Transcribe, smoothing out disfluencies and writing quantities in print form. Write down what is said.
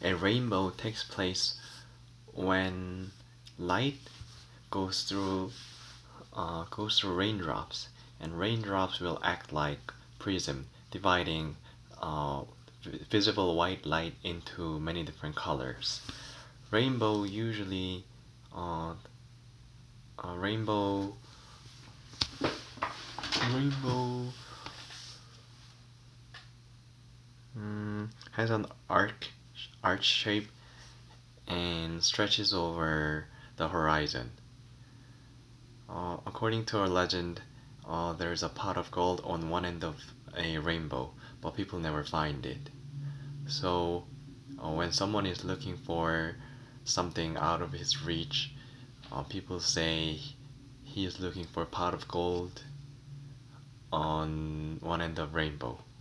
A rainbow takes place when light goes through raindrops, and raindrops will act like prism, dividing visible white light into many different colors. Rainbow usually uh, rainbow rainbow has an arch shape and stretches over the horizon. According to a legend, there's a pot of gold on one end of a rainbow, but people never find it. So, when someone is looking for something out of his reach, people say he is looking for a pot of gold on one end of rainbow.